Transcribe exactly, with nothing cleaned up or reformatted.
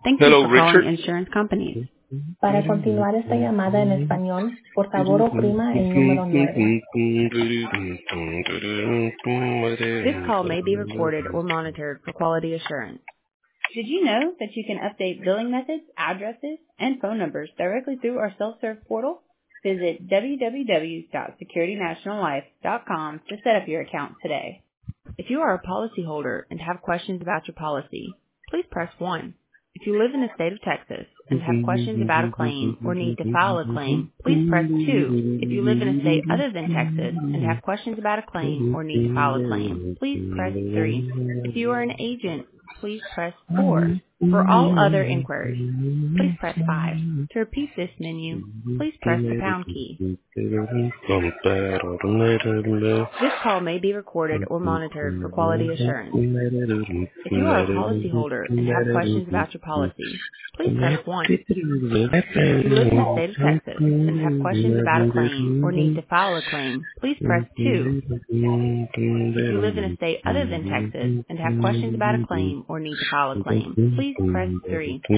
Thank you Hello, for calling Richard. insurance companies. Para continuar esta llamada en español, por favor oprima el número nueve. This call may be recorded or monitored for quality assurance. Did you know that you can update billing methods, addresses, and phone numbers directly through our self-serve portal? Visit w w w dot security national life dot com to set up your account today. If you are a policyholder and have questions about your policy, please press one. If you live in the state of Texas and have questions about a claim or need to file a claim, please press two. If you live in a state other than Texas and have questions about a claim or need to file a claim, please press three. If you are an agent, please press four. For all other inquiries, please press five. To repeat this menu, please press the pound key. This call may be recorded or monitored for quality assurance. If you are a policyholder and have questions about your policy, please press one. If you live in the state of Texas and have questions about a claim or need to file a claim, please press two. If you live in a state other than Texas and have questions about a claim or need to file a claim, please press three.